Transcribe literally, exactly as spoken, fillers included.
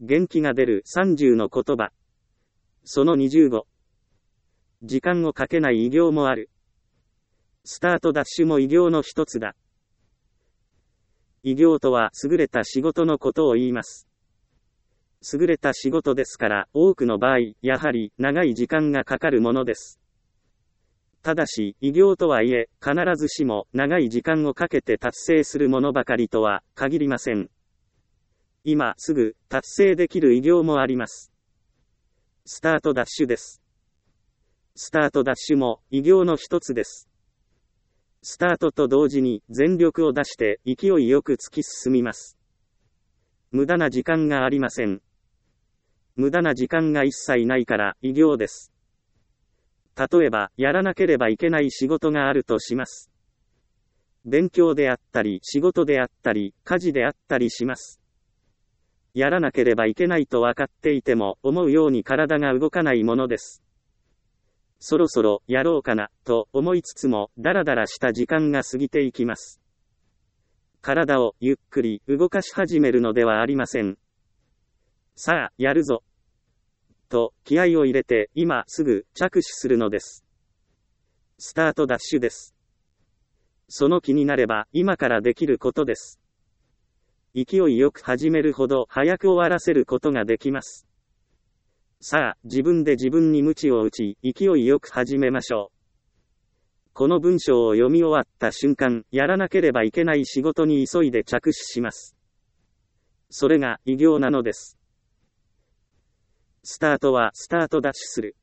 元気が出るさんじゅうの言葉。そのにじゅうご。時間をかけない偉業もある。スタートダッシュも偉業の一つだ。偉業とは優れた仕事のことを言います。優れた仕事ですから、多くの場合、やはり長い時間がかかるものです。ただし、偉業とはいえ、必ずしも長い時間をかけて達成するものばかりとは限りません。今すぐ達成できる偉業もあります。スタートダッシュです。スタートダッシュも偉業の一つです。スタートと同時に全力を出して勢いよく突き進みます。無駄な時間がありません。無駄な時間が一切ないから偉業です。例えば、やらなければいけない仕事があるとします。勉強であったり、仕事であったり、家事であったりします。やらなければいけないと分かっていても、思うように体が動かないものです。そろそろやろうかな、と思いつつも、だらだらした時間が過ぎていきます。体をゆっくり動かし始めるのではありません。さあ、やるぞ。と気合を入れて今すぐ着手するのです。スタートダッシュです。その気になれば今からできることです。勢いよく始めるほど早く終わらせることができます。さあ、自分で自分に鞭を打ち、勢いよく始めましょう。この文章を読み終わった瞬間、やらなければいけない仕事に急いで着手します。それが偉業なのです。スタートはスタートダッシュする。